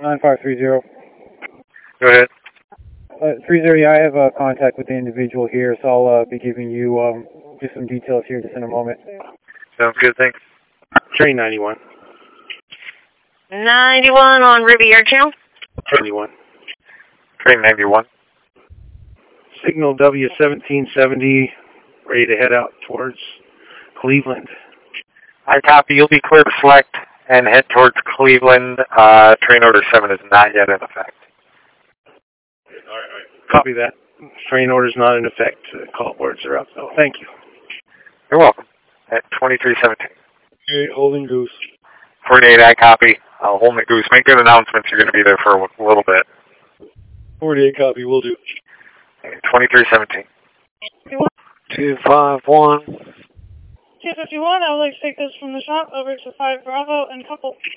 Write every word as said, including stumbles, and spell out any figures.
nine five three zero. Go ahead. Uh, three zero, yeah, I have uh, contact with the individual here, so I'll uh, be giving you um, just some details here just in a moment. Sounds good, thanks. Train ninety-one. ninety-one on Riviera Channel. ninety-one. Train ninety-one. Signal W seventeen seventy, ready to head out towards Cleveland. I copy. You'll be clear to select and head towards Cleveland. Uh, train order seven is not yet in effect. All right, all right. Copy that. Train order's not in effect. Uh, call boards are up, though. Thank you. You're welcome. At twenty-three seventeen. Okay, holding goose. forty-eight, I copy. I'll hold the goose. Make good announcements. You're going to be there for a little bit. forty-eight copy, will do. twenty-three seventeen. two five one. two fifty-one, I would like to take this from the shop over to five Bravo and couple.